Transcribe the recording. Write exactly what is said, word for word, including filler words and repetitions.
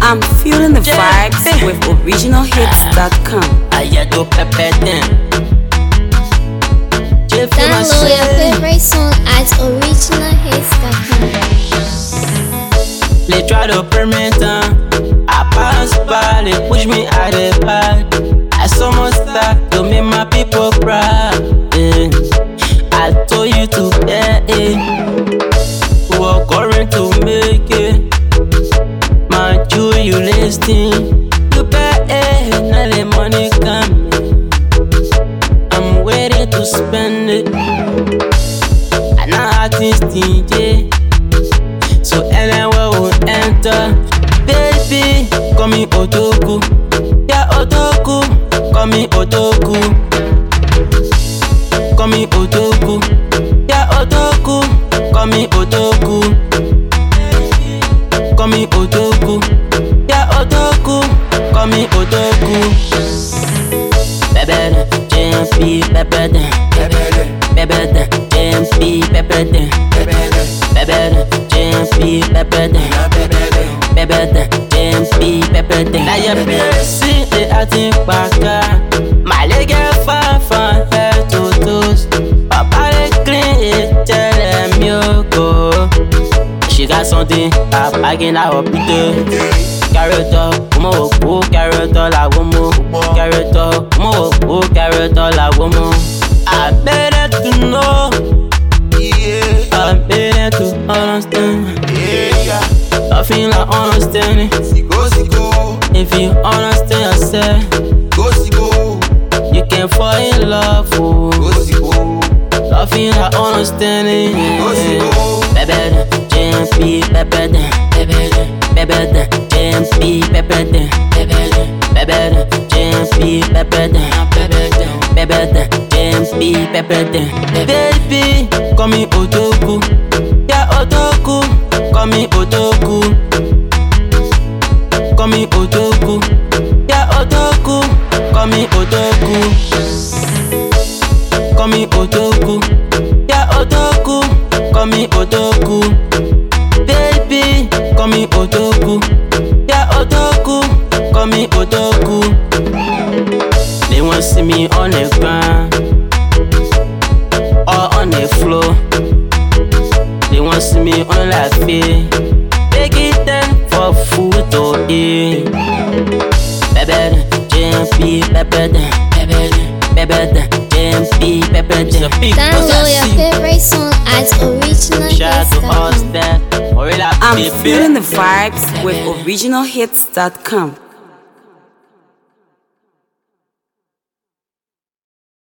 I'm feeling the vibes with original hits dot com. Ayado Pepe then. Download your favorite song at original hits dot com. They try to permit I pass by, they push me out the back. I so much start to make my people proud. Yeah. I told you to yeah, yeah. We're going to make it. My Jew, you listening? You pay, now the money come. I'm waiting to spend it. I'm not artist D J, so anyone will enter. Baby, call me Otoku. Yeah, Otoku. Call me Otoku. Call me Otoku. Yeah, Otoku. Call me Otoku. Call me Otoku. Yeah, Otoku. Call me Otoku. Bebe, J M P, Bebe, Bebe, J M P, Bebe, Bebe, J M P, Bebe, Bebe, J M P, Bebe. Now you see the acting back. My leg get far from head to toes. Papa they clean it, tell them you go. She got something, I'm bagging out of it. Carrot up, come on, go, carrot all I want more. Carrot up, come on, go, carrot all I want more. I better to know, yeah. I better to understand, yeah. I feel like understanding. If you understand yourself, you can fall in love. Oh. I feel like understanding, yeah. Baby, J M P, baby, baby, J M P, baby, baby, J M P, baby, baby, J M P, baby. Baby, call me Otoku. Yeah, Otoku. Call me Otoku. Call me Otoku. Yeah, Otoku. Call me Otoku. Call me Otoku. Yeah, Otoku. Call me Otoku. Baby, call me Otoku. Yeah, Otoku. Call me Otoku. They want to see me on the ground or on the floor. They want to see me on la fille. They get them for food to eat. Baby, J M P, baby, baby, J M P, baby. Download your favorite song at original hits dot com. I'm feeling the vibes with original hits dot com.